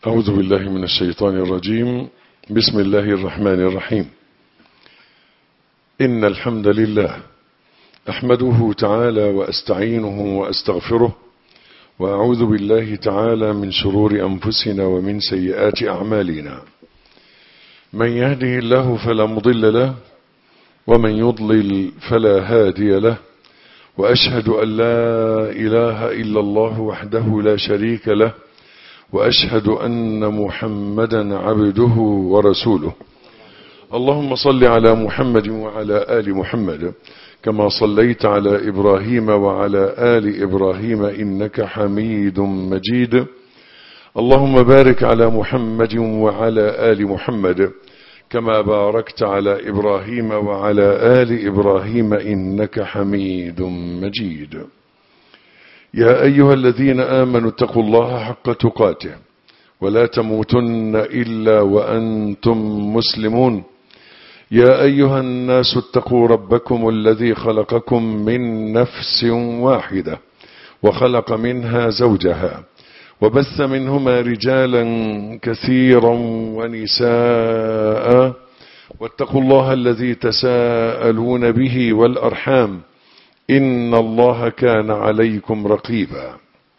أعوذ بالله من الشيطان الرجيم. بسم الله الرحمن الرحيم. إن الحمد لله أحمده تعالى وأستعينه وأستغفره، وأعوذ بالله تعالى من شرور أنفسنا ومن سيئات أعمالنا. من يهده الله فلا مضل له، ومن يضلل فلا هادي له، وأشهد أن لا إله إلا الله وحده لا شريك له، وأشهد أن محمدا عبده ورسوله. اللهم صل على محمد وعلى آل محمد كما صليت على إبراهيم وعلى آل إبراهيم إنك حميد مجيد. اللهم بارك على محمد وعلى آل محمد كما باركت على إبراهيم وعلى آل إبراهيم إنك حميد مجيد. يا أيها الذين آمنوا اتقوا الله حق تقاته ولا تموتن إلا وأنتم مسلمون. يا أيها الناس اتقوا ربكم الذي خلقكم من نفس واحدة وخلق منها زوجها وبث منهما رجالا كثيرا ونساء، واتقوا الله الذي تساءلون به والأرحام إن الله كان عليكم رقيبا.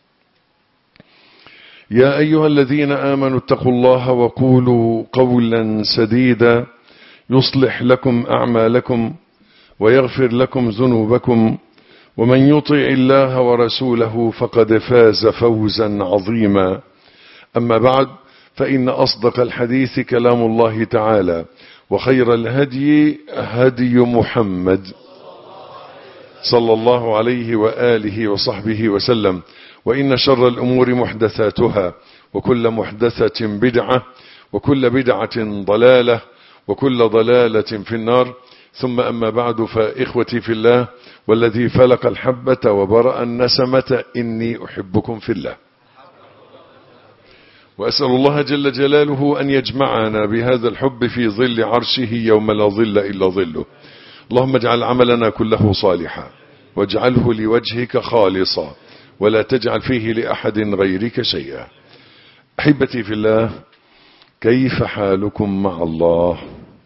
يا أيها الذين آمنوا اتقوا الله وقولوا قولا سديدا يصلح لكم أعمالكم ويغفر لكم ذنوبكم، ومن يطع الله ورسوله فقد فاز فوزا عظيما. أما بعد، فإن أصدق الحديث كلام الله تعالى، وخير الهدي هدي محمد صلى الله عليه وآله وصحبه وسلم، وإن شر الأمور محدثاتها، وكل محدثة بدعة، وكل بدعة ضلالة، وكل ضلالة في النار. ثم أما بعد، فإخوتي في الله والذي فلق الحبة وبرأ النسمة إني أحبكم في الله، وأسأل الله جل جلاله أن يجمعنا بهذا الحب في ظل عرشه يوم لا ظل إلا ظله. اللهم اجعل عملنا كله صالحا، واجعله لوجهك خالصا، ولا تجعل فيه لأحد غيرك شيئا. أحبتي في الله، كيف حالكم مع الله؟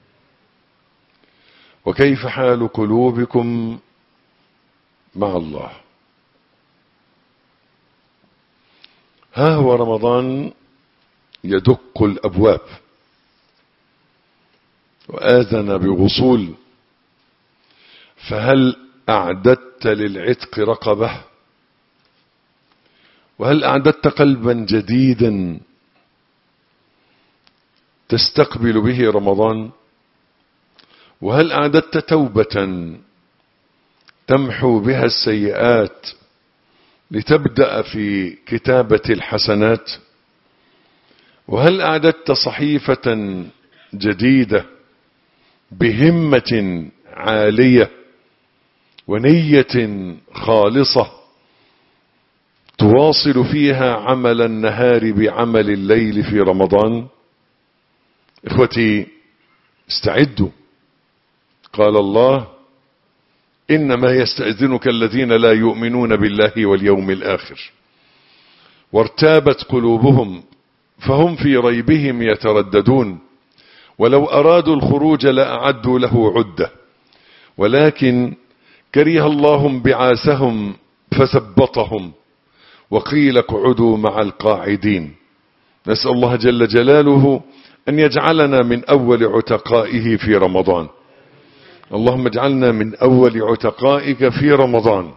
وكيف حال قلوبكم مع الله؟ ها هو رمضان يدق الأبواب وآذن بوصول، فهل أعددت للعتق رقبة؟ وهل أعددت قلبا جديدا تستقبل به رمضان؟ وهل أعددت توبة تمحو بها السيئات لتبدأ في كتابة الحسنات؟ وهل أعددت صحيفة جديدة بهمة عالية ونية خالصة تواصل فيها عمل النهار بعمل الليل في رمضان؟ إخوتي، استعدوا. قال الله: إنما يستأذنك الذين لا يؤمنون بالله واليوم الآخر وارتابت قلوبهم فهم في ريبهم يترددون، ولو أرادوا الخروج لأعدوا له عدة، ولكن كره الله بعاثهم فثبطهم وقيل اقعدوا مع القاعدين. نسأل الله جل جلاله أن يجعلنا من أول عتقائه في رمضان. اللهم اجعلنا من أول عتقائك في رمضان.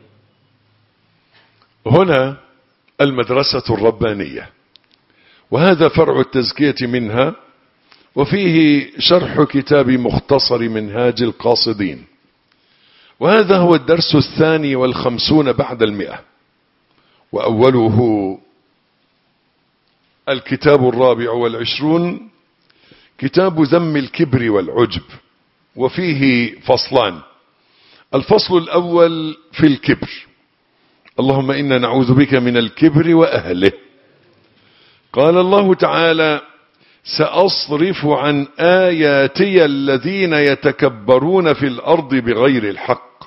هنا المدرسة الربانية، وهذا فرع التزكية منها، وفيه شرح كتاب مختصر منهاج القاصدين، وهذا هو الدرس 52 بعد 100، وأوله الكتاب 24 كتاب ذم الكبر والعجب، وفيه فصلان. الفصل الأول في الكبر. اللهم إنا نعوذ بك من الكبر وأهله. قال الله تعالى: سأصرف عن آياتي الذين يتكبرون في الأرض بغير الحق.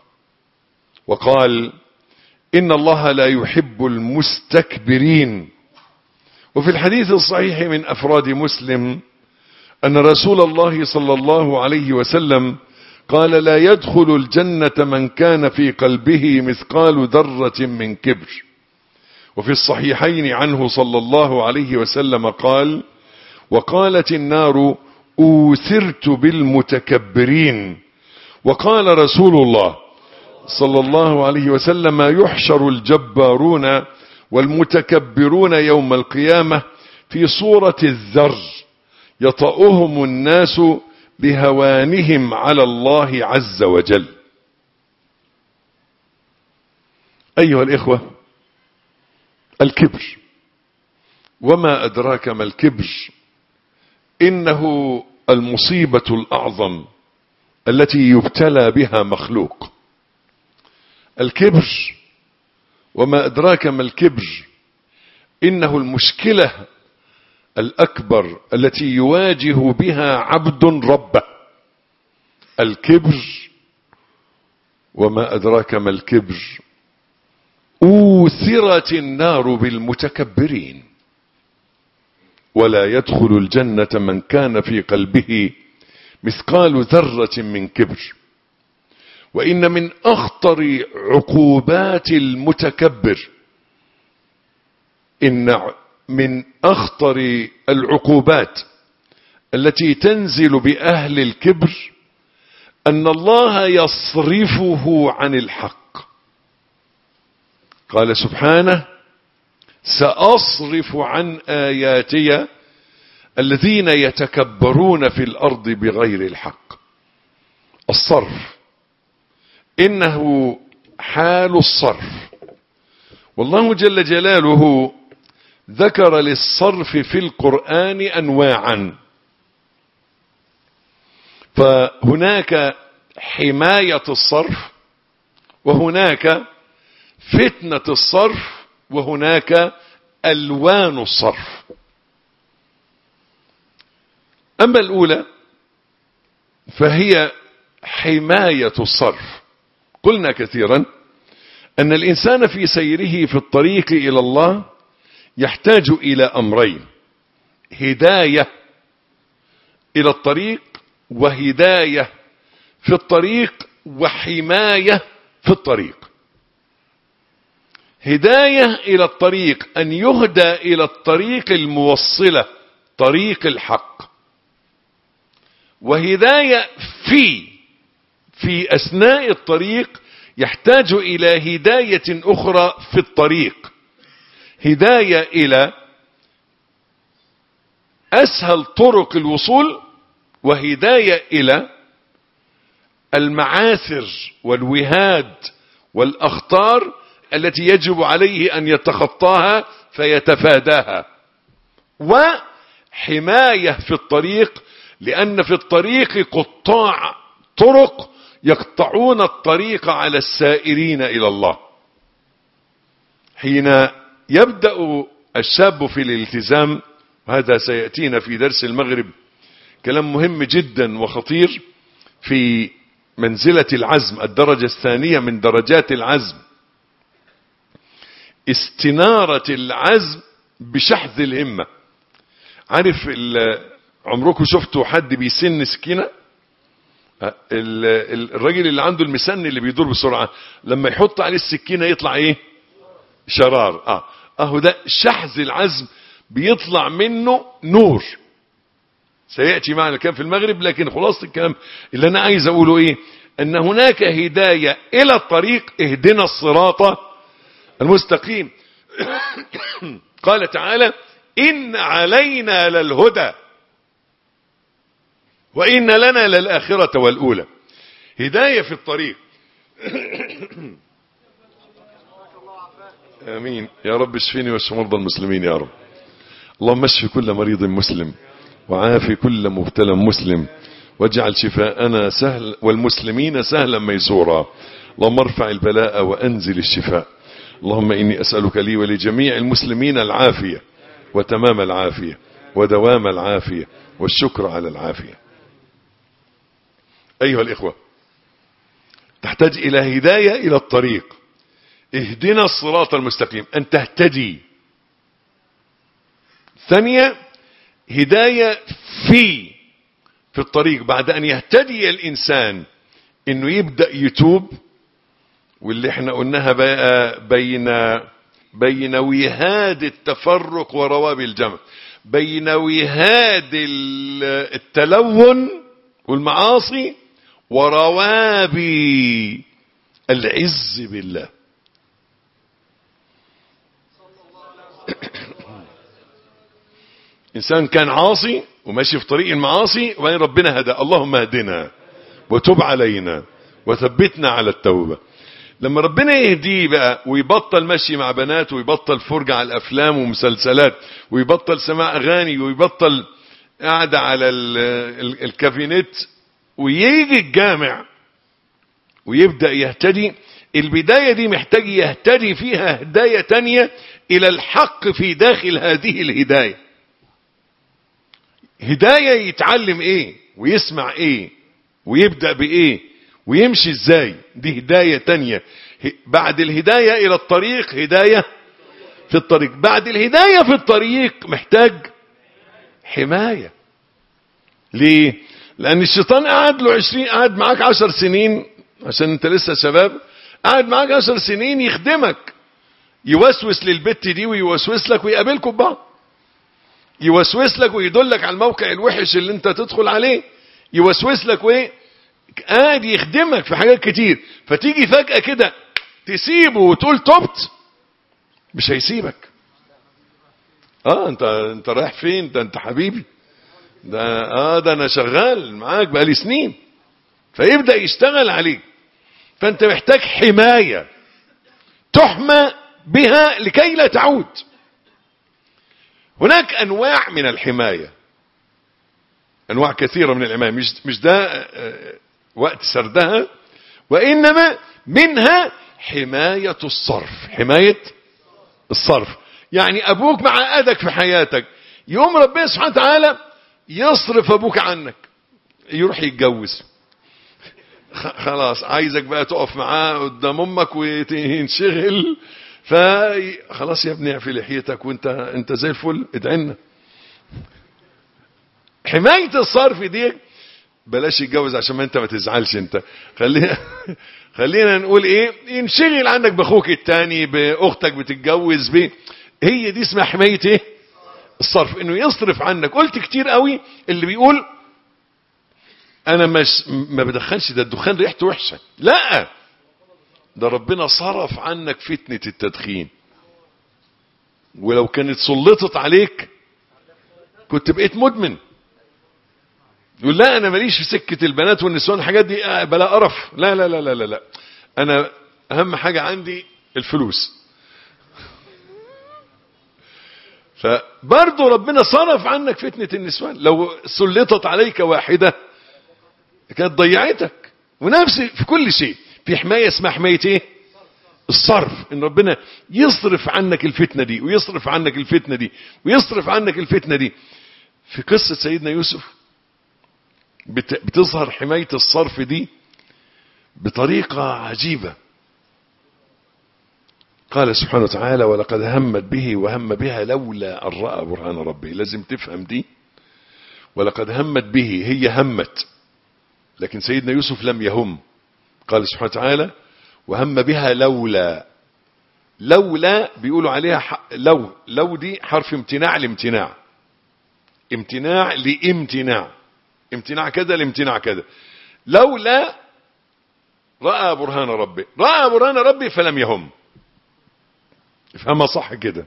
وقال: إن الله لا يحب المستكبرين وفي الحديث الصحيح من أفراد مسلم أن رسول الله صلى الله عليه وسلم قال: لا يدخل الجنة من كان في قلبه مثقال ذرة من كبر. وفي الصحيحين عنه صلى الله عليه وسلم قال: وقالت النار: أوثرت بالمتكبرين. وقال رسول الله صلى الله عليه وسلم: يحشر الجبارون والمتكبرون يوم القيامة في صورة الذر يطأهم الناس بهوانهم على الله عز وجل. أيها الإخوة، الكبر، وما أدراك ما الكبر، إنه المصيبة الأعظم التي يبتلى بها مخلوق. الكبر، وما أدراك ما الكبر، إنه المشكلة الأكبر التي يواجه بها عبد ربه. الكبر، وما أدراك ما الكبر، أوثرت النار بالمتكبرين. ولا يدخل الجنة من كان في قلبه مثقال ذرة من كبر. وإن من أخطر عقوبات المتكبر، إن من أخطر العقوبات التي تنزل بأهل الكبر أن الله يصرفه عن الحق. قال سبحانه: سأصرف عن آياتي الذين يتكبرون في الأرض بغير الحق. الصرف، إنه حال الصرف. والله جل جلاله ذكر للصرف في القرآن أنواعا، فهناك حماية الصرف، وهناك فتنة الصرف، وهناك ألوان الصرف. أما الأولى فهي حماية الصرف. قلنا كثيرا أن الإنسان في سيره في الطريق إلى الله يحتاج إلى أمرين: هداية إلى الطريق، وهداية في الطريق، وحماية في الطريق. هداية إلى الطريق، أن يهدى إلى الطريق الموصلة، طريق الحق. وهداية في أثناء الطريق، يحتاج إلى هداية أخرى في الطريق، هداية إلى أسهل طرق الوصول، وهداية إلى المعاثر والوهاد والأخطار التي يجب عليه أن يتخطاها فيتفاداها. وحماية في الطريق، لأن في الطريق قطاع طرق يقطعون الطريق على السائرين إلى الله. حين يبدأ الشاب في الالتزام، وهذا سيأتينا في درس المغرب، كلام مهم جدا وخطير في منزلة العزم، الدرجة الثانية من درجات العزم، استنارة العزم بشحذ الهمة. عارف عمركم شفتوا حد بيسن سكينة؟ الراجل اللي عنده المسن اللي بيدور بسرعة، لما يحط عليه السكينة يطلع ايه؟ شرار. اهو ده شحذ العزم، بيطلع منه نور. سيأتي معنا الكلام في المغرب، لكن خلاصة الكلام اللي انا عايز اقوله ايه؟ ان هناك هداية الى الطريق، اهدنا الصراط المستقيم. قال تعالى: إن علينا للهدى وإن لنا للآخرة والأولى. هداية في الطريق. آمين يا رب. اشفيني واشف مرضى المسلمين يا رب. اللهم اشف كل مريض مسلم، وعافي كل مبتلى مسلم، واجعل شفاءنا سهل والمسلمين سهلا ميسورا. اللهم ارفع البلاء وأنزل الشفاء. اللهم إني أسألك لي ولجميع المسلمين العافية، وتمام العافية، ودوام العافية، والشكر على العافية. أيها الإخوة، تحتاج إلى هداية إلى الطريق. اهدنا الصراط المستقيم، أن تهتدي. ثانية هداية في الطريق بعد أن يهتدي الإنسان إنه يبدأ يتوب، واللي احنا قلناها بقى بين وهاد التفرق ورواب الجمع، بين وهاد التلون والمعاصي ورواب العز بالله. إنسان كان عاصي وماشي في طريق المعاصي وبعدين ربنا هدى، اللهم اهدنا وتب علينا وثبتنا على التوبة. لما ربنا يهديه بقى ويبطل مشي مع بنات، ويبطل فرجة على الأفلام ومسلسلات، ويبطل سماع أغاني، ويبطل قاعدة على الكافينت، ويجي الجامع ويبدأ يهتدي. البداية دي محتاج يهتدي فيها هداية تانية إلى الحق في داخل هذه الهداية. هداية يتعلم ايه ويسمع ايه ويبدأ بايه ويمشي ازاي، دي هداية تانية. بعد الهداية الى الطريق هداية في الطريق. بعد الهداية في الطريق محتاج حماية. ليه؟ لان الشيطان قعد معاك 10 سنين عشان انت لسه شباب، قعد معاك 10 سنين يخدمك، يوسوس للبت دي ويوسوس لك ويقابلكم ببعض، يوسوس لك ويدلك على الموقع الوحش اللي انت تدخل عليه، يوسوس لك وايه، قاعد يخدمك في حاجات كتير. فتيجي فجأة كده تسيبه وتقول تبت، مش هيسيبك. انت رايح فين؟ ده انت حبيبي، ده انا شغال معاك بقالي سنين. فيبدأ يشتغل عليك. فانت محتاج حماية تحمى بها لكي لا تعود. هناك انواع من الحماية، انواع كثيرة من الحماية، مش ده وقت سردها، وانما منها حماية الصرف. حماية الصرف يعني ابوك معقدك في حياتك، يوم ربنا سبحانه وتعالى يصرف ابوك عنك، يروح يتجوز، خلاص عايزك بقى تقف معاه قدام امك وتنشغل، فخلاص يا ابني اعفي لحيتك وانت زي الفل، ادعي لنا. حماية الصرف دي بلاش يتجوز عشان ما انت ما تزعلش. انت خلينا نقول ايه، ينشغل عنك باخوك التاني، باختك بتتجوز هي دي اسمها حماية ايه؟ الصرف. انه يصرف عنك. قلت كتير قوي اللي بيقول انا ما بدخنش، ده الدخان ريحته وحشة. لا، ده ربنا صرف عنك فتنة التدخين، ولو كانت سلطت عليك كنت بقيت مدمن. يقول لا انا ماليش في سكة البنات والنسوان الحاجات دي بلا قرف. لا لا لا لا لا لا، انا اهم حاجة عندي الفلوس. فبرضه ربنا صرف عنك فتنة النسوان، لو سلطت عليك واحدة كانت ضيعتك. ونفس في كل شيء في حماية اسمها حماية ايه؟ الصرف. ان ربنا يصرف عنك الفتنة دي ويصرف عنك الفتنة دي ويصرف عنك الفتنة دي. في قصة سيدنا يوسف بتظهر حماية الصرف دي بطريقة عجيبة. قال سبحانه وتعالى ولقد همت به وهم بها لولا أن رأى برهان ربه. لازم تفهم دي. ولقد همت به، هي همت، لكن سيدنا يوسف لم يهم. قال سبحانه وتعالى وهم بها لولا بيقولوا عليها لو دي حرف امتناع لامتناع، امتناع لامتناع، امتناع كذا لامتناع كذا. لولا رأى برهان ربه، رأى برهان ربه فلم يهم. افهمها صح كده.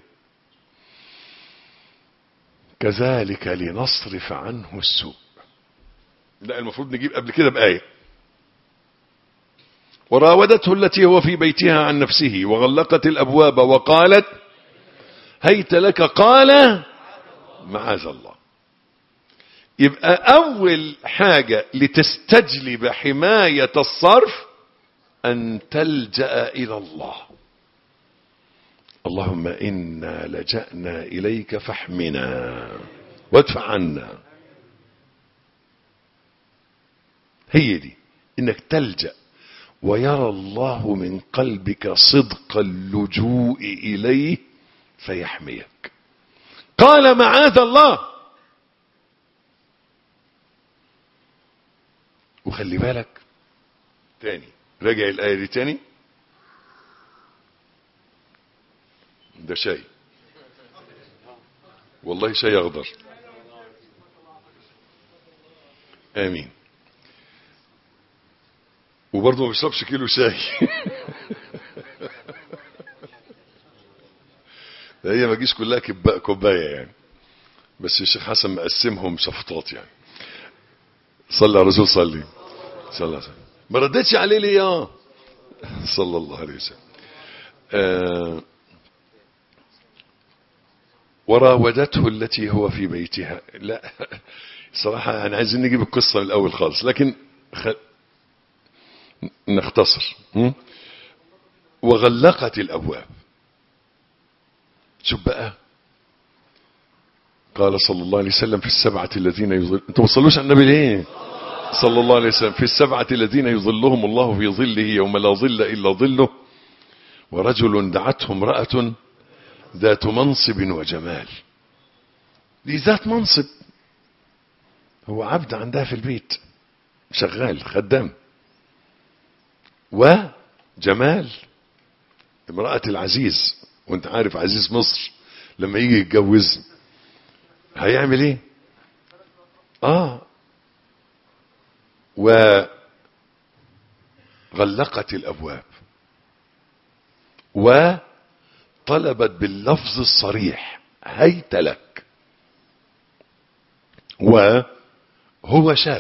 كذلك لنصرف عنه السوء. لا، المفروض نجيب قبل كده بآية. وراودته التي هو في بيتها عن نفسه وغلقت الأبواب وقالت هيت لك، قال معاذ الله. يبقى أول حاجة لتستجلب حماية الصرف أن تلجأ إلى الله. اللهم إنا لجأنا إليك فاحمنا وادفع عنا. هي دي، إنك تلجأ ويرى الله من قلبك صدق اللجوء إليه فيحميك. قال معاذ الله. وخلي بالك تاني، راجع الآية دي تاني. ده شاي، والله شاي أخضر. آمين. وبرضه ما بيشربش كيلو شاي. هي ما جيش كلها كوباية يعني، بس الشيخ حسن مقسمهم شفطات يعني. صلى على الرسول، صلى الله عليه وسلم. ما ردتش عليه ليه؟ صلى الله عليه وسلم. وراودته التي هو في بيتها. لا صراحة أنا عايزين نجيب القصة من الأول خالص، لكن نختصر. وغلقت الأبواب. شوف بقى، قال صلى الله عليه وسلم في السبعة الذين انتوا ما تصلوش على النبي ليه؟ صلى الله عليه وسلم في السبعة الذين يظلهم الله في ظله يوم لا ظل إلا ظله، ورجل دعته امرأة ذات منصب وجمال. دي ذات منصب، هو عبد عندها في البيت، شغال خدام. وجمال، امرأة العزيز. وانت عارف عزيز مصر لما يجي يتجوز هيعمل ايه؟ وغلقت الابواب وطلبت باللفظ الصريح هيت لك. وهو شاب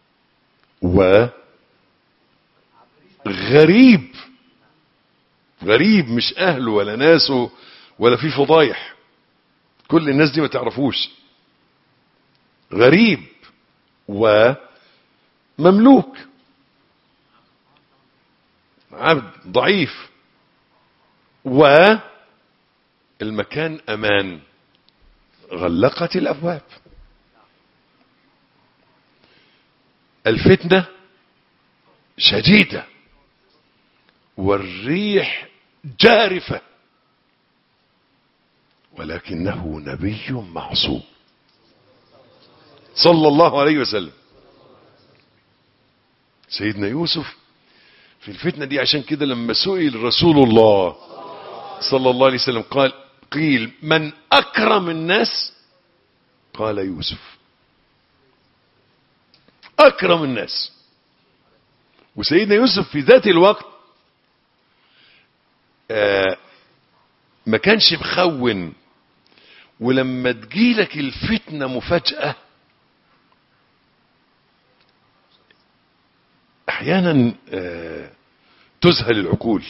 وغريب، غريب مش اهله ولا ناسه ولا في فضايح، كل الناس دي ما تعرفوش. غريب ومملوك، عبد ضعيف، والمكان امان. غلقت الابواب. الفتنة شديدة والريح جارفة، ولكنه نبي معصوم صلى الله عليه وسلم. سيدنا يوسف في الفتنة دي، عشان كده لما سئل رسول الله صلى الله عليه وسلم قيل من أكرم الناس؟ قال يوسف أكرم الناس. وسيدنا يوسف في ذات الوقت ما كانش مخون. ولما تجيلك الفتنة مفاجأة احيانا تذهل العقول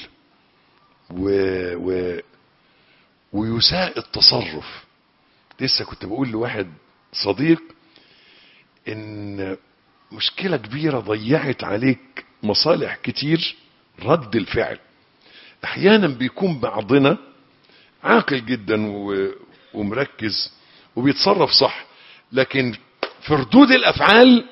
ويساء التصرف. لسه كنت بقول لواحد صديق ان مشكلة كبيرة ضيعت عليك مصالح كتير، رد الفعل. احيانا بيكون بعضنا عاقل جدا ومركز وبيتصرف صح، لكن في ردود الافعال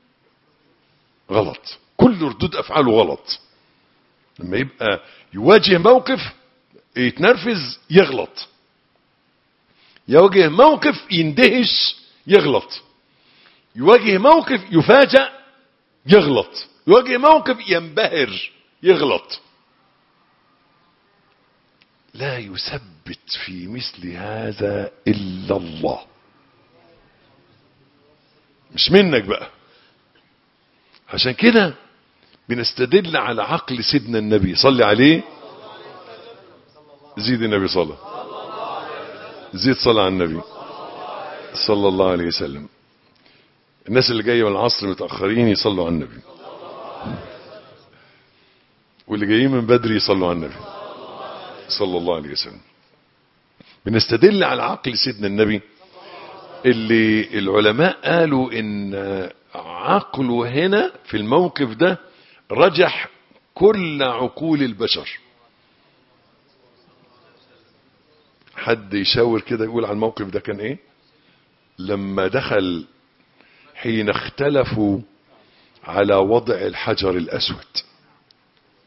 غلط. كل ردود افعاله غلط. لما يبقى يواجه موقف يتنرفز يغلط، يواجه موقف يندهش يغلط، يواجه موقف يفاجأ يغلط، يواجه موقف ينبهر يغلط. لا يثبت في مثل هذا إلا الله، مش منك بقى. عشان كده بنستدل على عقل سيدنا النبي، صلي عليه، زيد النبي صلى، زيد صلى على النبي صلى الله عليه وسلم. الناس اللي جايه من العصر متأخرين يصلوا على النبي، واللي جايين من بدري يصلوا على النبي صلى الله عليه وسلم. بنستدل على عقل سيدنا النبي اللي العلماء قالوا ان عقله هنا في الموقف ده رجح كل عقول البشر. حد يشاور كده يقول على الموقف ده كان ايه؟ لما دخل حين اختلفوا على وضع الحجر الاسود،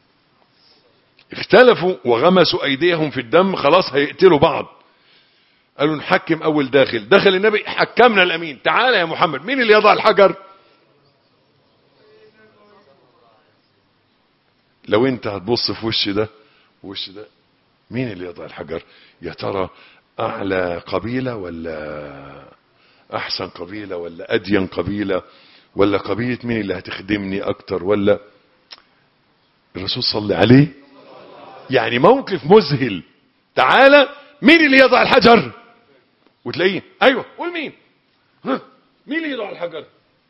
اختلفوا وغمسوا ايديهم في الدم، خلاص هيقتلوا بعض. قالوا نحكم اول دخل النبي حكمنا الامين. تعالى يا محمد، مين اللي يضع الحجر؟ لو انت هتبص في وش ده ووش ده، مين اللي يضع الحجر؟ يا ترى اعلى قبيلة ولا احسن قبيلة ولا ادين قبيلة ولا قبيلة مين اللي هتخدمني اكتر؟ ولا الرسول صلى عليه. يعني موقف مذهل. تعالى مين اللي يضع الحجر؟ وتلاقيه ايوه قول مين؟ ها مين اللي يضع الحجر؟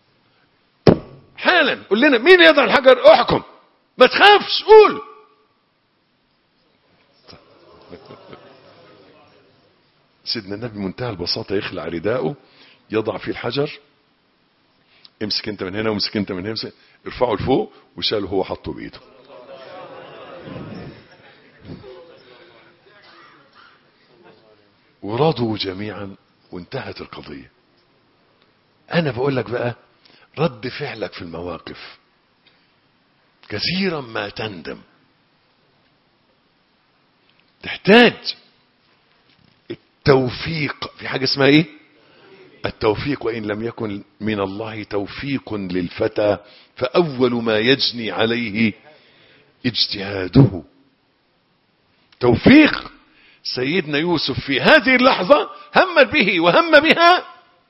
حالا قول لنا مين اللي يضع الحجر؟ احكم، ما تخافش، قول. سيدنا النبي منتهى البساطة يخلع رداءه، يضع فيه الحجر، امسك انت من هنا وامسك انت من هنا، ارفعه لفوق، وشاله هو حطه بايده. ورضوا جميعا وانتهت القضية. انا بقول لك بقى رد فعلك في المواقف كثيرا ما تندم. تحتاج التوفيق. في حاجة اسمها ايه؟ التوفيق. وإن لم يكن من الله توفيق للفتى فأول ما يجني عليه اجتهاده. توفيق. سيدنا يوسف في هذه اللحظة هم به وهم بها.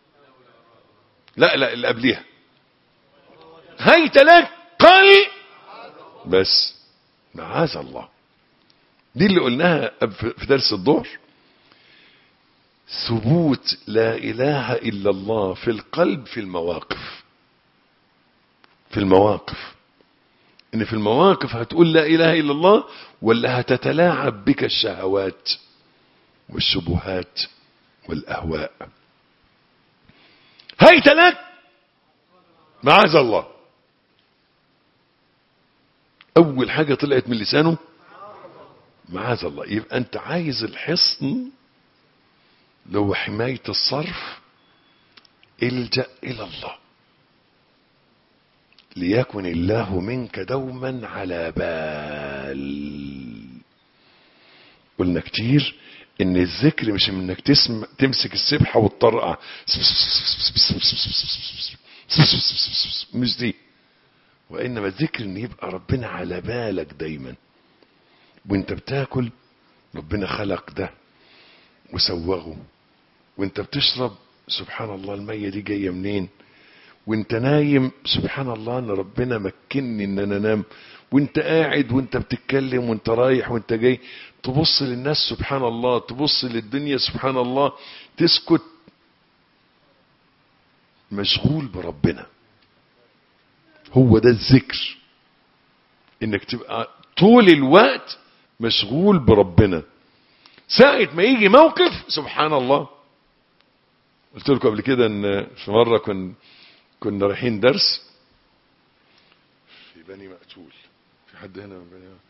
لا اللي قبلها هيت لك قال بس معاذ الله. دي اللي قلناها في درس الظهر. ثبوت لا إله إلا الله في القلب في المواقف. إن في المواقف هتقول لا إله إلا الله ولا هتتلاعب بك الشهوات والشبهات والأهواء. هيت لك معاذ الله. أول حاجة طلعت من لسانه معاذ الله. يبقى أنت عايز الحصن لو حماية الصرف، الجأ إلى الله. ليكن الله منك دوما على بال. قلنا كتير ان الذكر مش من انك تمسك السبحة والطرقع، مش دي. وانما الذكر ان يبقى ربنا على بالك دايما. وانت بتاكل ربنا خلق ده وسوغه، وانت بتشرب سبحان الله المية دي جاية منين، وانت نايم سبحان الله ان ربنا مكنني ان انا انام، وانت قاعد وانت بتتكلم وانت رايح وانت جاي، تبص للناس سبحان الله، تبص للدنيا سبحان الله، تسكت مشغول بربنا. هو ده الذكر، انك تبقى طول الوقت مشغول بربنا. ساعة ما يجي موقف سبحان الله. قلت لكم قبل كده ان في مرة كنا رايحين درس في بني مقتول. في حد هنا من بني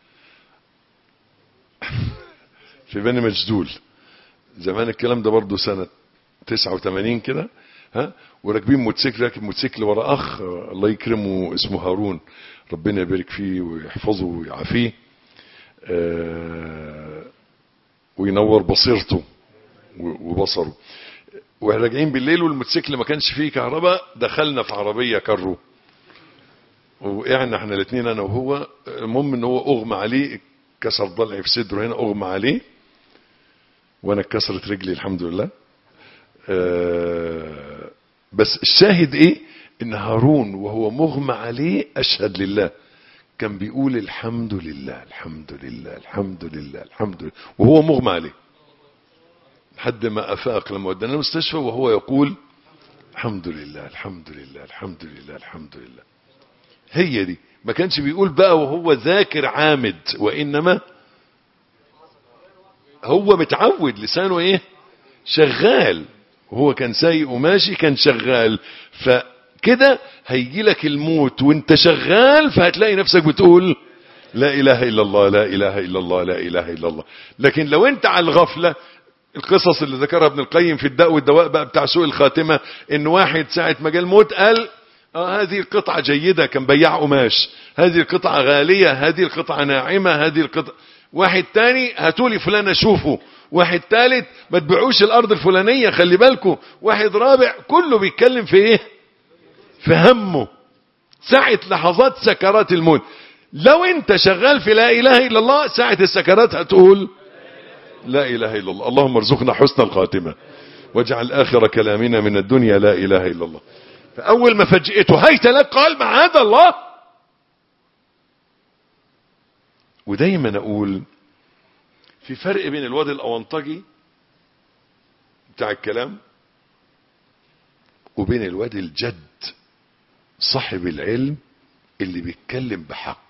في بني مجدول زمان. الكلام ده برضو سنة 89 كده. وراكبين موتوسيكل، راكب موتوسيكل ورا اخ الله يكرمه اسمه هارون، ربنا يبارك فيه ويحفظه ويعافيه وينور بصيرته وبصره. وراجعين بالليل والموتوسيكل ما كانش فيه كهرباء، دخلنا في عربية كرو وقعنا احنا الاثنين انا وهو. المهم ان هو اغمى عليه، كسر ضلعي في صدره هنا، اغمى عليه، وانا اتكسرت رجلي الحمد لله. بس الشاهد ايه؟ ان هارون وهو مغمى عليه اشهد لله كان بيقول الحمد لله الحمد لله الحمد لله الحمد لله وهو مغمى عليه، لحد ما افاق لما ودانا المستشفى وهو يقول الحمد لله الحمد لله الحمد لله الحمد لله. هي دي. ما كانش بيقول بقى وهو ذاكر عامد، وانما هو متعود لسانه ايه؟ شغال. وهو كان سايق وماشي كان شغال، فكده هيجي لك الموت وانت شغال، فهتلاقي نفسك بتقول لا اله الا الله لا اله الا الله لا اله الا الله. لكن لو انت على الغفلة، القصص اللي ذكرها ابن القيم في الداء والدواء بقى بتاع سوء الخاتمة، ان واحد ساعة ما جاء الموت قال هذه القطعة جيدة، كان بياع قماش، هذه القطعة غالية، هذه القطعة ناعمة، هذه القطعة. واحد تاني هاتولي فلان اشوفه، واحد تالت ما تبيعوش الارض الفلانية خلي بالكم، واحد رابع، كله بيتكلم في ايه؟ في همه ساعة لحظات سكرات الموت. لو انت شغال في لا اله الا الله، ساعة السكرات هتقول لا اله الا الله. اللهم ارزقنا حسن الخاتمة واجعل اخر كلامنا من الدنيا لا اله الا الله. فاول ما فجئته هيت لك قال معاذ الله. ودايما اقول في فرق بين الواد الاونطجي بتاع الكلام وبين الواد الجد صاحب العلم اللي بيتكلم بحق.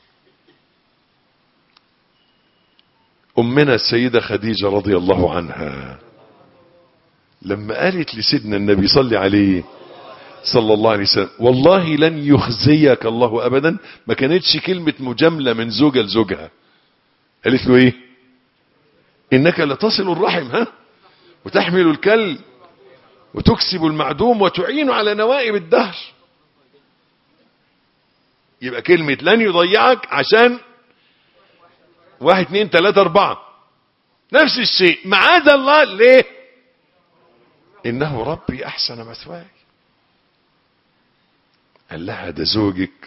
امنا السيدة خديجة رضي الله عنها لما قالت لسيدنا النبي صلى عليه صلى الله عليه وسلم والله لن يخزيك الله ابدا، ما كانتش كلمة مجاملة من زوجة لزوجها. قالت له ايه؟ انك لتصل الرحم وتحمل الكل وتكسب المعدوم وتعين على نوائب الدهر. يبقى كلمة لن يضيعك عشان 1 2 3 4. نفس الشيء معاذ الله. ليه؟ انه ربي احسن مثواي. قال لها ده زوجك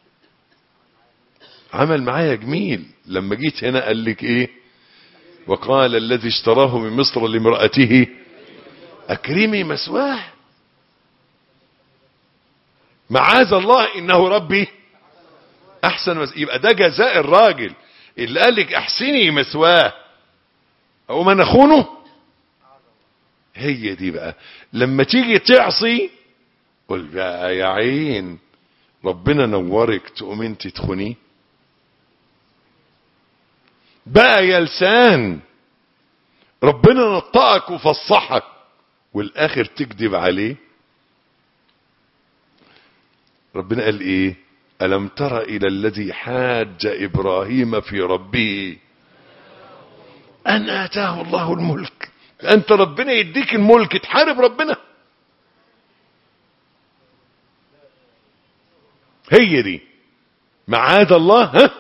عمل معايا جميل، لما جيت هنا قال لك ايه؟ وقال الذي اشتراه من مصر لامرأته اكرمي مثواه. معاذ الله انه ربي احسن يبقى ده جزاء الراجل اللي قال لك احسني مثواه او ما نخونه. هي دي بقى لما تيجي تعصي قل بقى يا عين ربنا نورك تقوم انت تخونيه بقى يا لسان ربنا نطقك وفصحك والاخر تكذب عليه. ربنا قال ايه؟ ألم تر إلى الذي حاج إبراهيم في ربه أن آتاه الله الملك. أنت ربنا يديك الملك تحارب ربنا؟ هي دي معاذ الله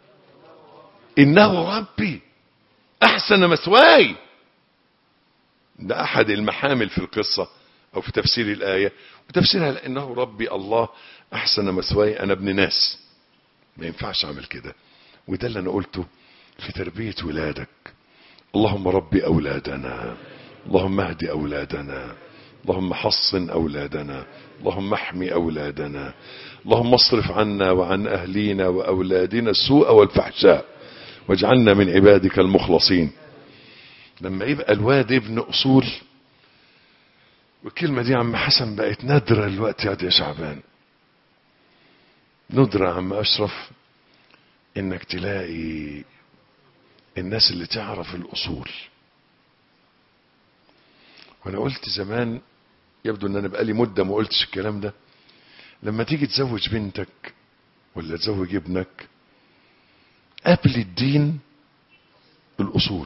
إنه ربي أحسن مثواي. ده أحد المحامل في القصة أو في تفسير الآية، وتفسيرها إنه ربي الله احسن مثواي. انا ابن ناس ما ينفعش اعمل كده. وده اللي انا قلته في تربية ولادك. اللهم ربي اولادنا، اللهم اهدي اولادنا، اللهم حصن اولادنا، اللهم احمي اولادنا، اللهم اصرف عنا وعن اهلينا واولادنا السوء والفحشاء واجعلنا من عبادك المخلصين. لما يبقى الواد ابن اصول، والكلمة دي عم حسن بقت نادرة الوقت يا شعبان، ندرة عم أشرف إنك تلاقي الناس اللي تعرف الأصول. وأنا قلت زمان، يبدو إن أنا بقالي مدة ما قلتش الكلام ده، لما تيجي تزوج بنتك ولا تزوج ابنك قبل الدين الأصول،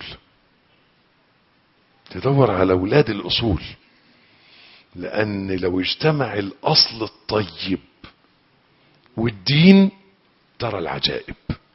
تدور على أولاد الأصول، لأن لو اجتمع الأصل الطيب والدين ترى العجائب.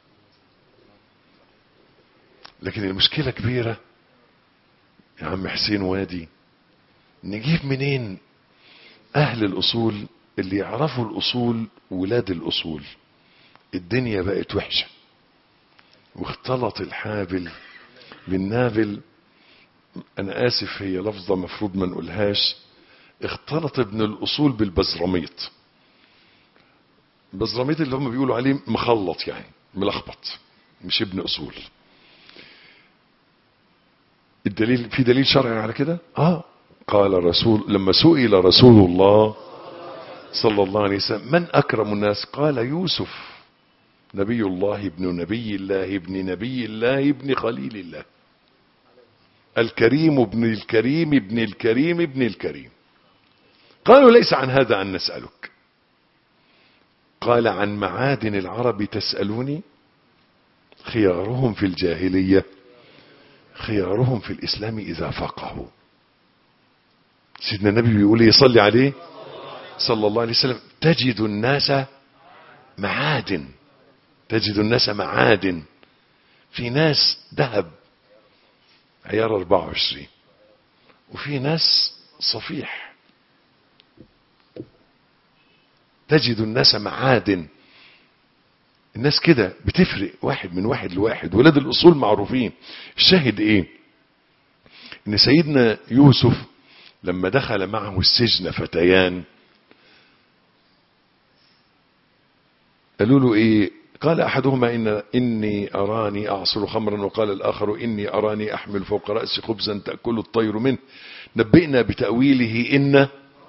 لكن المشكلة كبيرة يا عم حسين وادي، نجيب منين اهل الاصول اللي يعرفوا الاصول ولاد الاصول؟ الدنيا بقت وحشة واختلط الحابل بالنابل. انا اسف هي لفظة مفروض ما نقولهاش، اختلط ابن الاصول بالبزرميط. البزرميط اللي هم بيقولوا عليه مخلط، يعني ملخبط، مش ابن اصول. الدليل، في دليل شرعي على كده؟ قال رسول، لما سئل رسول الله صلى الله عليه وسلم من اكرم الناس؟ قال يوسف نبي الله ابن نبي الله ابن نبي الله ابن خليل الله، الكريم ابن الكريم ابن الكريم ابن الكريم. قالوا ليس عن هذا أن نسألك. قال عن معادن العرب تسألوني؟ خيارهم في الجاهلية خيارهم في الإسلام إذا فقهوا. سيدنا النبي بيقول يصلي عليه صلى الله عليه وسلم تجد الناس معادن. تجد الناس معادن. في ناس ذهب عيار 24 وفي ناس صفيح. تجد الناس معادن. الناس كده بتفرق واحد من واحد لواحد. ولاد الأصول معروفين. الشاهد ايه؟ ان سيدنا يوسف لما دخل معه السجن فتيان قالوا له ايه؟ قال احدهما اني اراني اعصر خمرا وقال الاخر اني اراني احمل فوق رأسي خبزا تأكل الطير منه نبئنا بتأويله ان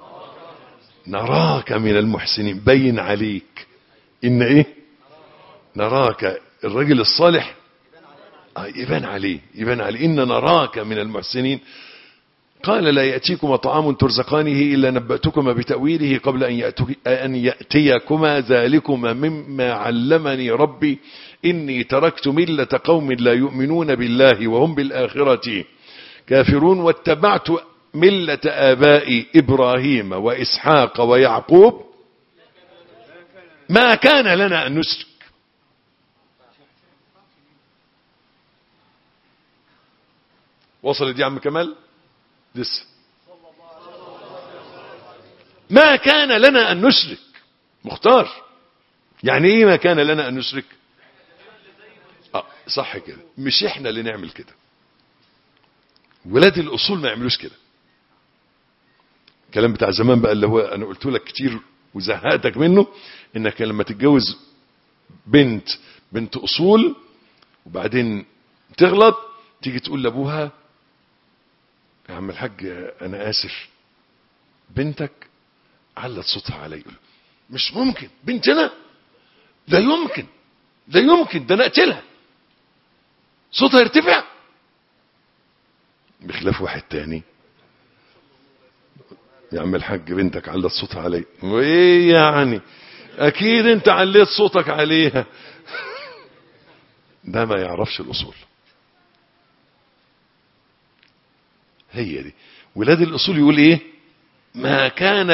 نراك من المحسنين. بين عليك ان ايه؟ نراك. الرجل الصالح يبان عليه ان نراك من المحسنين. قال لا يأتيكما طعام ترزقانه إلا نبأتكما بتأويله قبل أن يأتيكما ذلكما مما علمني ربي إني تركت ملة قوم لا يؤمنون بالله وهم بالآخرة كافرون واتبعت ملة آبائي إبراهيم وإسحاق ويعقوب ما كان لنا أن نشرك. وصلت يا عم كمال؟ لسه. ما كان لنا أن نشرك. مختار. يعني ايه ما كان لنا أن نشرك؟ صح كده. مش احنا اللي نعمل كده. ولاد الأصول ما يعملوش كده. الكلام بتاع زمان بقى اللي هو انا قلت لك كتير وزهقتك منه، انك لما تتجوز بنت أصول وبعدين تغلط تيجي تقول لابوها يا عم الحاج انا اسف بنتك علت صوتها علي. مش ممكن بنتنا، لا يمكن ده انا اقتلها صوتها يرتفع. بخلاف واحد تاني يا عم الحاج بنتك علت صوتها علي. وايه يعني؟ اكيد انت عليت صوتك عليها. ده ما يعرفش الاصول. هي دي ولاد الأصول. يقول ايه؟ ما كان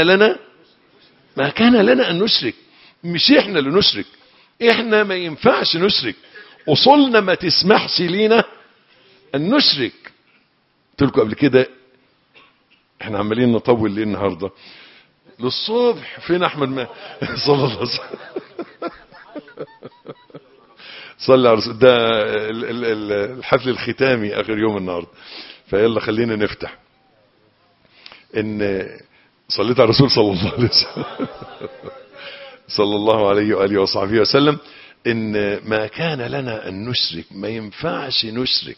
لنا أن نشرك. مش احنا اللي نشرك. احنا ما ينفعش نشرك. أصولنا ما تسمحش لينا أن نشرك. قلت لكم قبل كده احنا عمالين نطول ليه النهارده للصبح. فين احمد ما صلى الله عليه وسلم صلى على رسول. ده الحفل الختامي اخر يوم النهارده. فيلا خلينا نفتح. ان صليت على الرسول صلى الله عليه وسلم صلى الله عليه وآله وصحبه وسلم. ان ما كان لنا ان نشرك. ما ينفعش نشرك.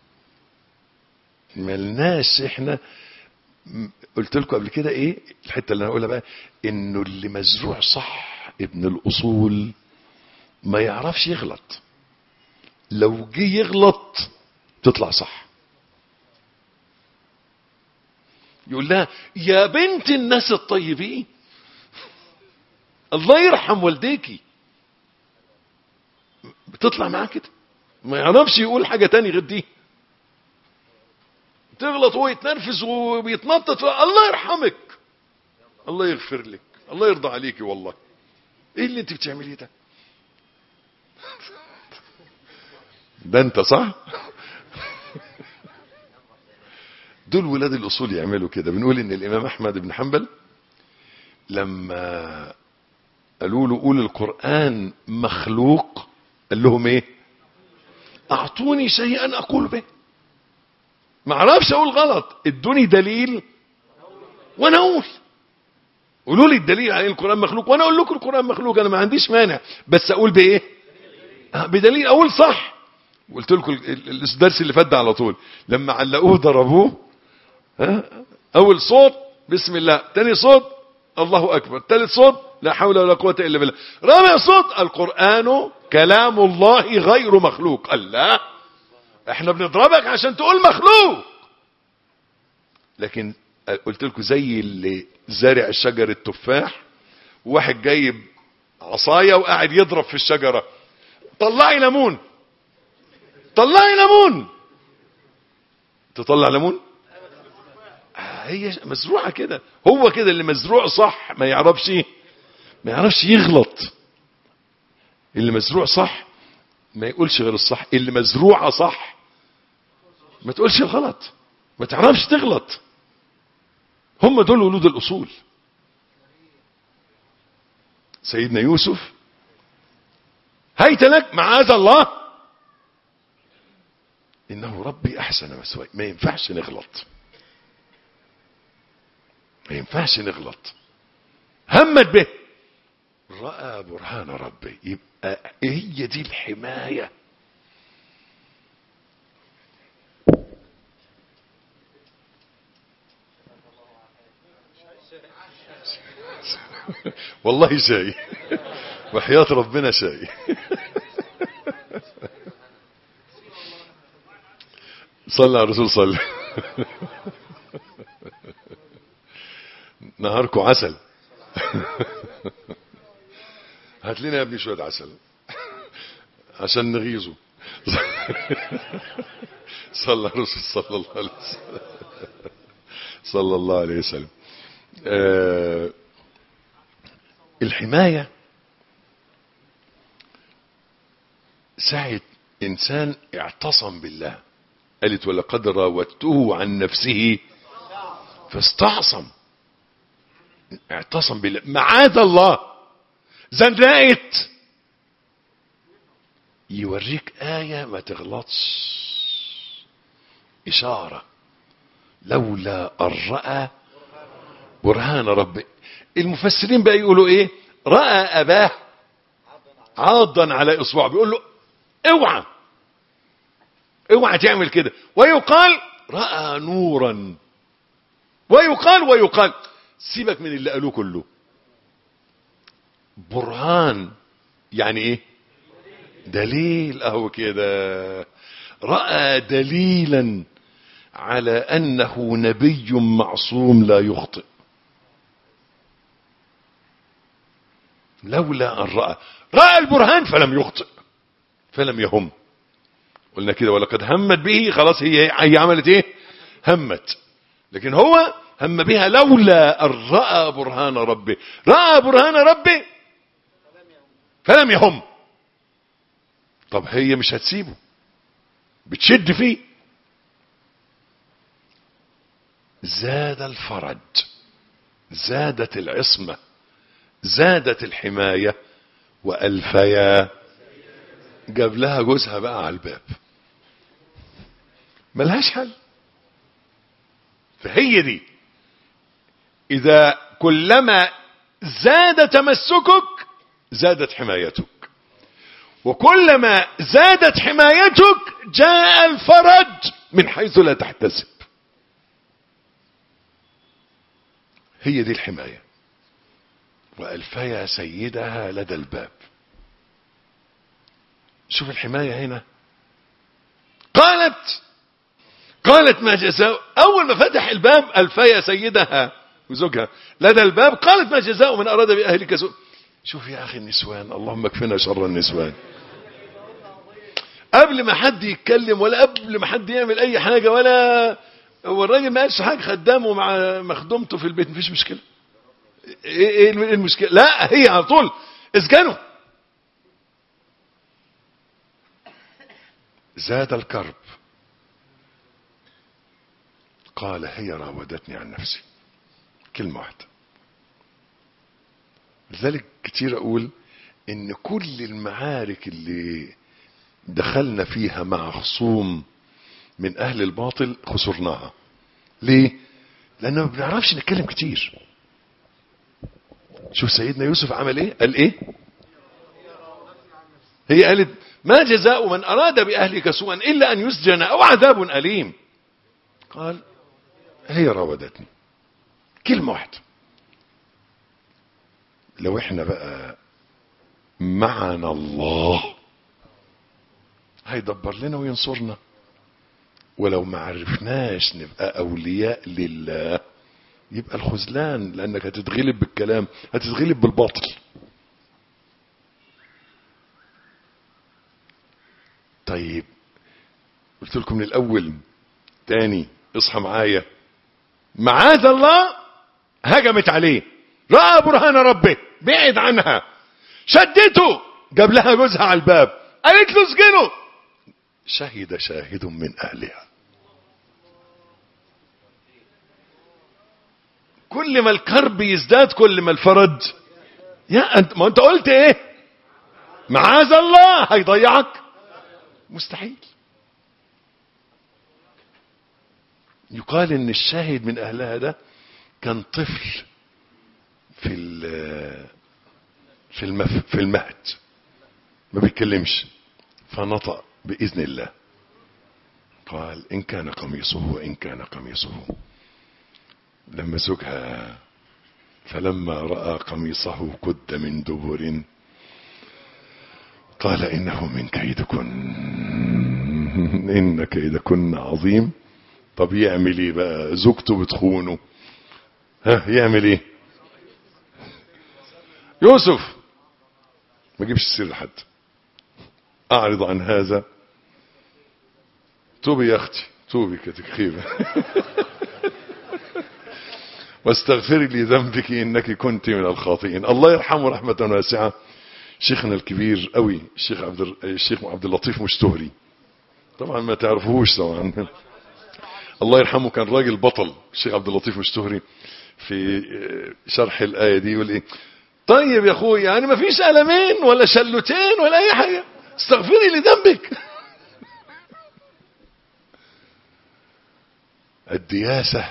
ملناش احنا. قلت لكم قبل كده ايه الحته اللي انا هقولها بقى؟ انه اللي مزروع صح ابن الاصول ما يعرفش يغلط. لو جه يغلط تطلع صح. يقول لها يا بنت الناس الطيبين الله يرحم والديكي. بتطلع معاه كده ما يعرفش يقول حاجة تاني غير دي. تغلط وهو يتنرفز وبيتنطط الله يرحمك الله يغفر لك الله يرضى عليكي. والله ايه اللي انت بتعمليه ده؟ ده انت صح. دول ولاد الأصول يعملوا كده. بنقول ان الامام احمد بن حنبل لما قالوا له قول القرآن مخلوق قال لهم ايه؟ اعطوني شيئا اقول به. ما اعرفش اقول غلط. ادوني دليل وانا اقول. قولوا لي الدليل على القرآن مخلوق وانا اقول لكم القرآن مخلوق. انا ما عنديش مانع بس اقول بايه؟ بدليل. اقول صح. قلت لكم الدرس اللي فات ده على طول لما علقوه ضربوه. اول صوت بسم الله، تاني صوت الله اكبر، تالت صوت لا حول ولا قوة الا بالله، رابع صوت القرآن كلام الله غير مخلوق. قال لا احنا بنضربك عشان تقول مخلوق. لكن قلت لكم زي اللي زارع الشجر التفاح وواحد جايب عصاية وقاعد يضرب في الشجرة طلعي ليمون طلعي ليمون. تطلع ليمون؟ هي مزروعة كده. هو كده اللي مزروع صح ما يعرفش ما يعرفش يغلط. اللي مزروع صح ما يقولش غير الصح، اللي مزروعة صح ما تقولش الغلط، ما تعرفش تغلط. هم دول ولود الأصول. سيدنا يوسف هيت لك معاذ الله إنه ربي أحسن مثواي. ما ينفعش نغلط، ما ينفعش نغلط. همت به رأى برهان ربي. يبقى هي دي الحماية. والله شاي وحياة ربنا شاي. صلى على الرسول صلى. نهاركم عسل. هات لنا يا ابني شوية عسل عشان نغيظه. صلى الرسول صلى الله عليه وسلم. صلى الله عليه وسلم. الحماية ساعة إنسان اعتصم بالله. قالت ولقد راودته عن نفسه فاستعصم. اعتصم بالله معاذ الله. زنقت يوريك آية ما تغلطش، إشارة. لولا أن رأى برهان ربي. المفسرين بقى يقولوا ايه؟ رأى أباه عاضا على إصبعه، بيقول له اوعى اوعى تعمل كده. ويقال رأى نورا، ويقال سيبك من اللي قالوه كله. برهان يعني ايه؟ دليل. اهو كده رأى دليلا على أنه نبي معصوم لا يخطئ. لولا أن رأى البرهان فلم يخطئ فلم يهم. قلنا كده ولقد همت به. خلاص هي عملت ايه؟ همت. لكن هو هم بها لولا أن رأى برهان ربه. رأى برهان ربه فلم يهم. طب هي مش هتسيبه، بتشد فيه. زاد الفرج، زادت العصمة، زادت الحماية. وألفيا جاب لها جوزها بقى على الباب، ملهاش حل. فهي دي إذا كلما زاد تمسكك زادت حمايتك، وكلما زادت حمايتك جاء الفرج من حيث لا تحتسب. هي دي الحماية. وألفيا سيدها لدى الباب. شوف الحماية هنا. قالت ما جزاء. أول ما فتح الباب ألفيا سيدها وزوجها لدى الباب قالت ما جزاء من أراد بأهلك سوء. شوف يا أخي النسوان، اللهم اكفنا شر النسوان. قبل ما حد يتكلم ولا قبل ما حد يعمل أي حاجة، ولا هو الراجل ما قالش حاجة، خدامه مع مخدومته في البيت مفيش مشكلة. ايه المشكلة؟ لا، هي على طول اسجنوا. زاد الكرب. قال هي راودتني عن نفسي. كلمة واحدة. لذلك كتير اقول ان كل المعارك اللي دخلنا فيها مع خصوم من اهل الباطل خسرناها. ليه؟ لانه ما بنعرفش نتكلم كتير. شوف سيدنا يوسف عمل ايه؟ قال ايه؟ هي قالت ما جزاء من اراد باهلك سوءا الا ان يسجن او عذاب اليم. قال هي راودتني. كلمة واحدة. لو احنا بقى معنا الله هيدبر لنا وينصرنا، ولو ما عرفناش نبقى اولياء لله يبقى الخذلان، لانك هتتغلب بالكلام، هتتغلب بالباطل. طيب قلت لكم من الاول تاني اصحى معايا. معاذ الله هجمت عليه، رأى برهان ربه، بعد عنها، شدته، جاب لها جوزها على الباب، قالت له اسجنه، شهد شاهد من اهلها. كل ما الكرب يزداد كل ما الفرج. يا انت، ما انت قلت ايه؟ معاذ الله هيضيعك؟ مستحيل. يقال ان الشاهد من اهلها ده كان طفل في المهد، ما بيتكلمش، فنطق باذن الله، قال ان كان قميصه وان كان قميصه. لما زوجها فلما راى قميصه قد من دبر قال انه من كيدكن ان كيدكن عظيم. طب يعمل ايه بقى؟ زوجته بتخونه، ها يعمل ايه؟ يوسف ما جيبش السر لحد، اعرض عن هذا، توبي يا اختي، توبي كتكخيبه واستغفري لذنبك انك كنت من الخاطئين. الله يرحمه رحمه واسعه شيخنا الكبير قوي الشيخ عبد اللطيف مشتهري، طبعا ما تعرفوش طبعا، الله يرحمه، كان راجل بطل. الشيخ عبد اللطيف مشتهري في شرح الآية دي يقول ايه؟ طيب يا اخوي، يعني ما فيش ألمين ولا شلتين ولا اي حاجة، استغفري لذنبك. الدياسة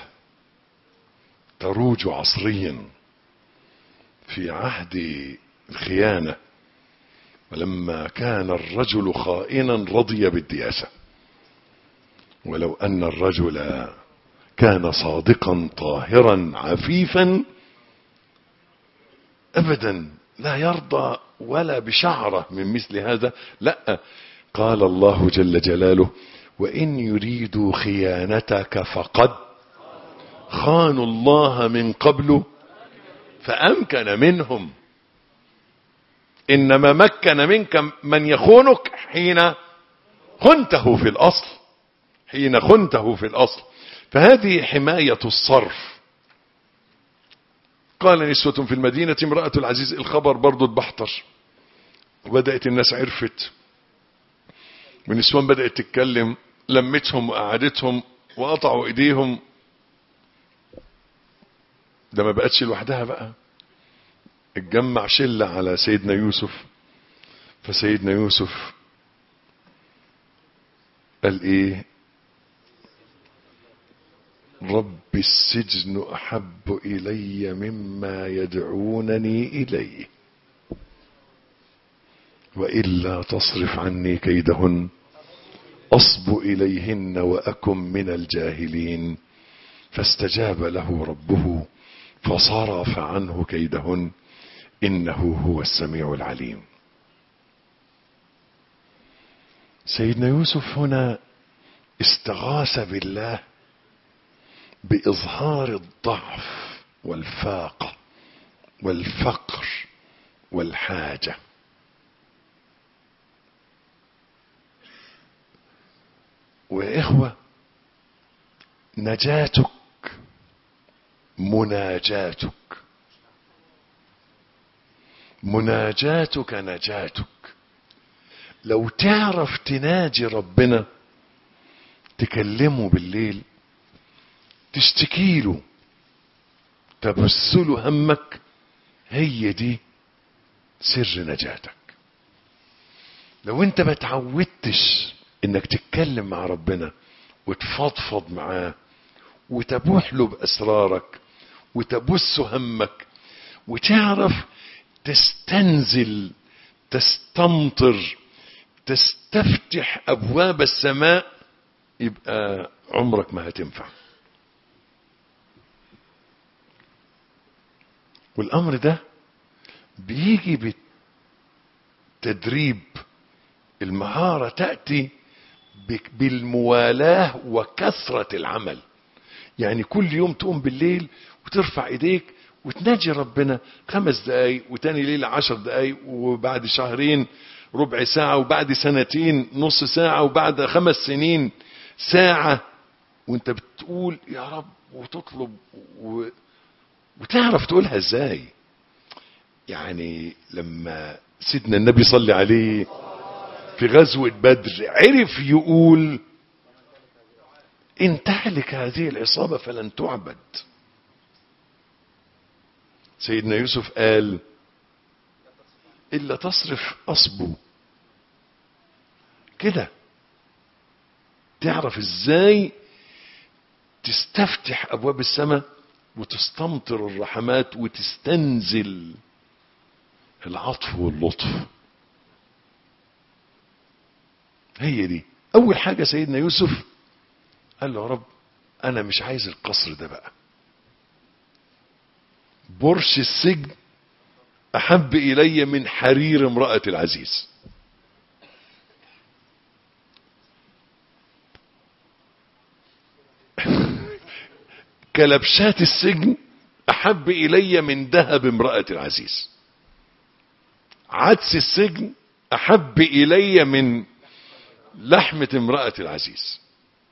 تروج عصريا في عهد الخيانة، ولما كان الرجل خائنا رضي بالدياسة، ولو أن الرجل كان صادقا طاهرا عفيفا أبدا لا يرضى ولا بشعرة من مثل هذا. لا، قال الله جل جلاله وإن يريدوا خيانتك فقد خانوا الله من قبل فأمكن منهم. إنما مكن منك من يخونك حين خنته في الأصل، حين خنته في الأصل. فهذه حماية الصرف. قال نسوة في المدينة امرأة العزيز، الخبر برضو اتبحتر، وبدأت الناس عرفت، والنسوان بدأت تتكلم، لمتهم وقعدتهم وقطعوا ايديهم. ده ما بقتش لوحدها بقى، اتجمع شلة على سيدنا يوسف. فسيدنا يوسف قال ايه؟ رب السجن احب الي مما يدعونني اليه والا تصرف عني كيدهن اصب اليهن واكن من الجاهلين. فاستجاب له ربه فصرف عنه كيدهن انه هو السميع العليم. سيدنا يوسف هنا استغاث بالله بإظهار الضعف والفاقة والفقر والحاجة. وإخوة، نجاتك مناجاتك، مناجاتك نجاتك. لو تعرف تناجي ربنا، تكلمه بالليل، تشتكيله، تبثله همك، هي دي سر نجاتك. لو انت ما تعودتش انك تتكلم مع ربنا وتفضفض معاه وتبوح له بأسرارك وتبث همك وتعرف تستنزل، تستمطر، تستفتح أبواب السماء، يبقى عمرك ما هتنفع. والأمر ده بيجي بالتدريب. المهارة تأتي بالموالاة وكثرة العمل. يعني كل يوم تقوم بالليل وترفع ايديك وتناجي ربنا 5 دقايق، وتاني ليلة 10 دقايق، وبعد شهرين ربع ساعة، وبعد سنتين نص ساعة، وبعد 5 سنين ساعة، وانت بتقول يا رب وتطلب وتعرف تقولها ازاي. يعني لما سيدنا النبي صلى عليه في غزوة بدر عرف يقول إن تهلك هذه العصابة فلن تعبد. سيدنا يوسف قال إلا تصرف أصبو. كده تعرف ازاي تستفتح أبواب السماء وتستمطر الرحمات وتستنزل العطف واللطف. هي دي أول حاجة. سيدنا يوسف قال له يا رب أنا مش عايز القصر ده بقى، برش السجن أحب إلي من حرير امرأة العزيز. كلبشات السجن أحب إلي من ذهب امرأة العزيز. عدس السجن أحب إلي من لحمة امرأة العزيز.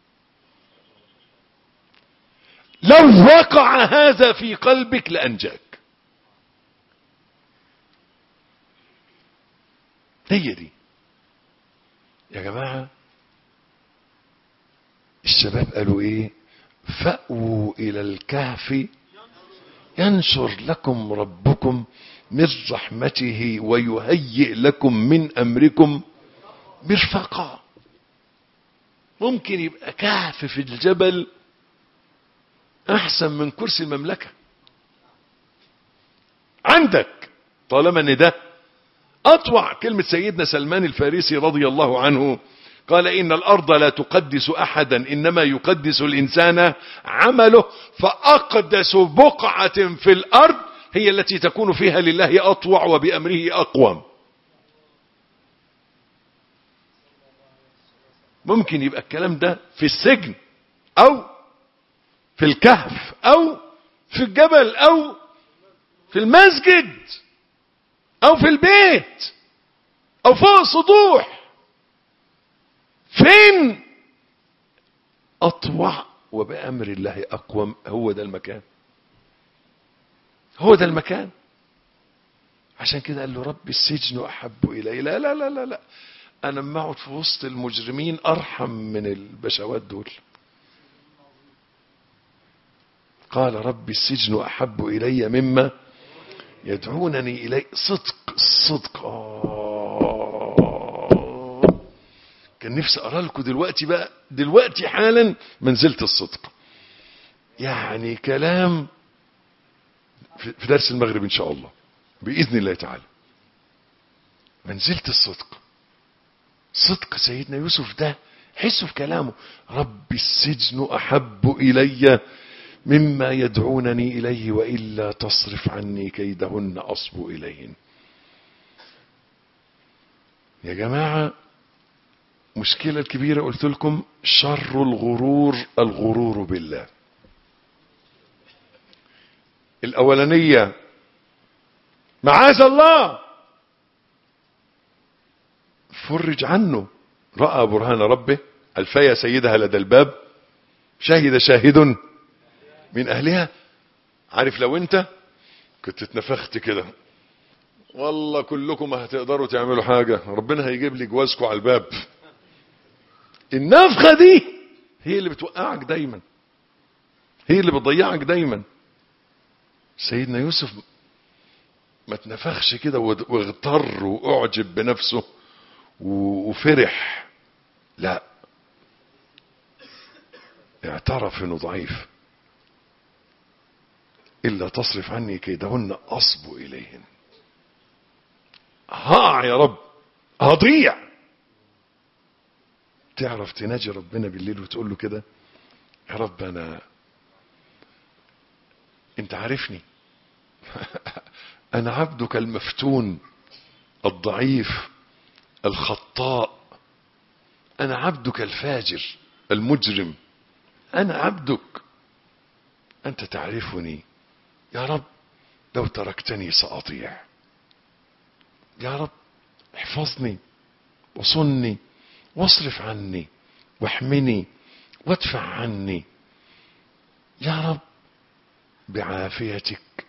لو وقع هذا في قلبك لأنجاك. هي دي يا جماعة. الشباب قالوا ايه؟ فأووا إلى الكهف ينشر لكم ربكم من رحمته ويهيئ لكم من أمركم مرفقا. ممكن يبقى كهف في الجبل أحسن من كرسي المملكة عندك، طالما ان ده أطوع. كلمة سيدنا سلمان الفارسي رضي الله عنه قال إن الأرض لا تقدس أحدا إنما يقدس الإنسان عمله، فأقدس بقعة في الأرض هي التي تكون فيها لله أطوع وبأمره أقوم. ممكن يبقى الكلام ده في السجن أو في الكهف أو في الجبل أو في المسجد أو في البيت أو فوق السطوح. فين أطوع وبأمر الله أقوم؟ هو ده المكان، هو ده المكان. عشان كده قال له رب السجن أحب إلي. لا لا لا لا لا، أنا لما أقعد في وسط المجرمين أرحم من البشوات دول. قال رب السجن أحب إلي مما يدعونني إليه. صدق الصدق. كان نفسي أقرأ لكم دلوقتي بقى، دلوقتي حالا منزلة الصدق. يعني كلام في درس المغرب إن شاء الله بإذن الله تعالى. منزلة الصدق. صدق سيدنا يوسف ده حسوا في كلامه رب السجن أحب إلي مما يدعونني إليه وإلا تصرف عني كيدهن أصب إليهن. يا جماعة مشكلة الكبيرة قلت لكم شر الغرور الغرور بالله. الأولانية معاذ الله فرج عنه، رأى برهان ربه، الفيا سيدها لدى الباب، شهد شاهد من أهلها. عارف لو انت كنت اتنفخت كده والله كلكم هتقدروا تعملوا حاجة، ربنا هيجيب لي جوازكم على الباب. النفخة دي هي اللي بتوقعك دايما، هي اللي بتضيعك دايما. سيدنا يوسف ما تنفخش كده واغتر واعجب بنفسه وفرح، لا، اعترف انه ضعيف. إلا تصرف عني كيدهن أصب إليهن. ها يا رب هضيع. تعرف تناجي ربنا بالليل وتقول له كده يا رب انت عارفني انا عبدك المفتون الضعيف الخطاء، انا عبدك الفاجر المجرم، انا عبدك، انت تعرفني يا رب. لو تركتني سأضيع. يا رب احفظني وصني واصرف عني واحمني وادفع عني. يا رب بعافيتك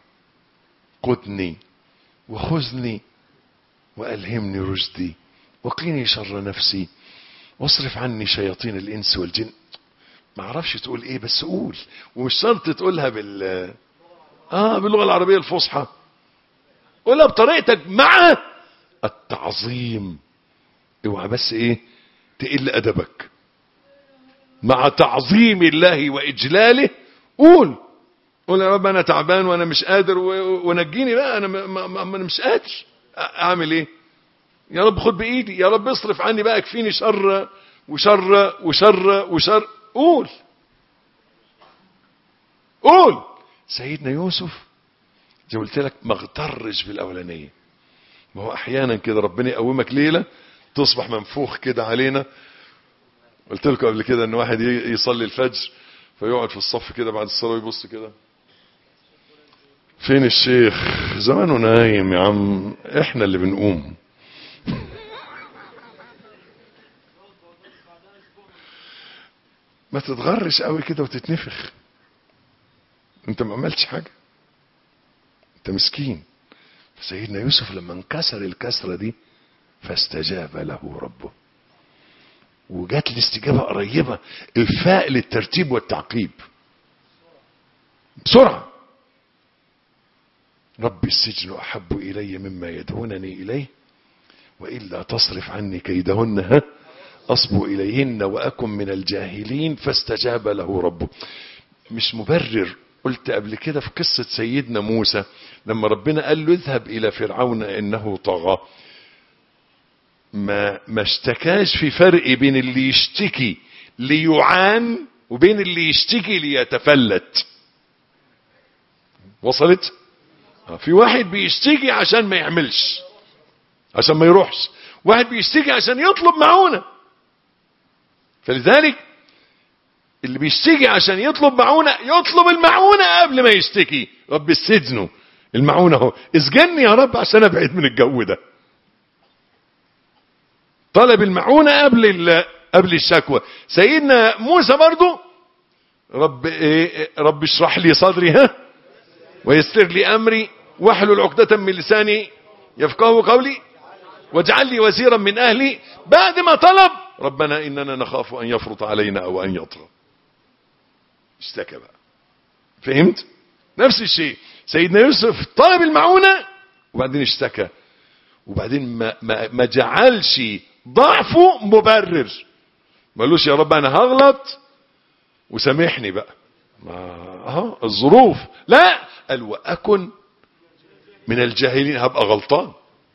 قدني وخذني وألهمني رشدي وقيني شر نفسي واصرف عني شياطين الإنس والجن. ما اعرفش تقول ايه بس قول، ومش شرط تقولها باللغة العربية الفصحى، قولها بطريقتك مع التعظيم. اوعى بس ايه تقل أدبك، مع تعظيم الله وإجلاله. قول يا رب أنا تعبان وأنا مش قادر ونجيني بقى، أنا مش قادر أعمل إيه؟ يا رب خد بإيدي، يا رب اصرف عني بقى، كفيني شر وشر وشر وشر. قول. سيدنا يوسف زي ما قلت لك ما اغترش بالأولانية. ما هو أحيانا كده ربنا يقومك ليلة تصبح منفوخ كده علينا. قلت لكم قبل كده ان واحد يصلي الفجر فيقعد في الصف كده بعد الصلاة ويبص كده، فين الشيخ؟ زمانه نايم يا عم، احنا اللي بنقوم. ما تتغرش قوي كده وتتنفخ، انت ما عملتش حاجة، انت مسكين. سيدنا يوسف لما انكسر الكسرة دي فاستجاب له ربه، وجات الاستجابة قريبة، الفاء للترتيب والتعقيب بسرعة. رب السجن أحب إلي مما يدعونني إليه وإلا تصرف عني كيدهن أصب إليهن وأكن من الجاهلين فاستجاب له ربه. مش مبرر. قلت قبل كده في قصة سيدنا موسى لما ربنا قال له اذهب إلى فرعون إنه طغى، ما اشتكاش في فرق بين اللي يشتكي ليعان وبين اللي يشتكي ليتفلت. وصلت؟ في واحد بيشتكي عشان ما يعملش، عشان ما يروحش، واحد بيشتكي عشان يطلب معونة. فلذلك اللي بيشتكي عشان يطلب معونة يطلب المعونة قبل ما يشتكي. رب السجن المعونة اهو، اسجني يا رب عشان ابعد من الجو ده. طلب المعونة قبل الشكوى. سيدنا موسى برضو رب اشرح لي صدري ويسر لي امري واحلل عقدة من لساني يفقهوا قولي واجعل لي وزيرا من اهلي. بعد ما طلب ربنا اننا نخاف ان يفرط علينا او ان يطغى، اشتكى بقى. فهمت؟ نفس الشيء سيدنا يوسف طلب المعونة وبعدين اشتكى، وبعدين ما جعلش ضعفه مبرر. ما قالوش يا رب انا هغلط وسامحني بقى، الظروف. لا، قال واكن من الجاهلين، هبقى غلطان.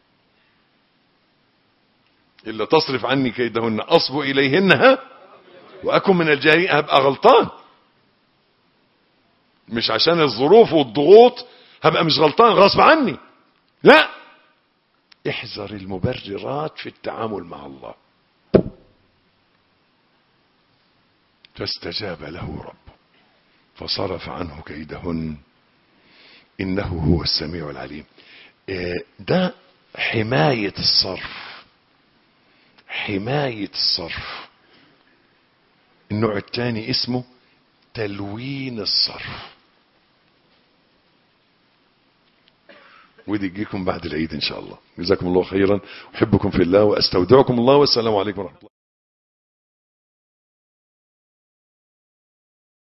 الا تصرف عني كيدهن اصب اليهن واكن من الجاهلين، هبقى غلطان. مش عشان الظروف والضغوط هبقى مش غلطان غصب عني، لا. احذر المبررات في التعامل مع الله. فاستجاب له ربه فصرف عنه كيدهن انه هو السميع العليم. ده حماية الصرف. حماية الصرف. النوع الثاني اسمه تلوين الصرف، ودي تجيكم بعد العيد ان شاء الله. جزاكم الله خيرا، احبكم في الله واستودعكم الله، والسلام عليكم ورحمة الله.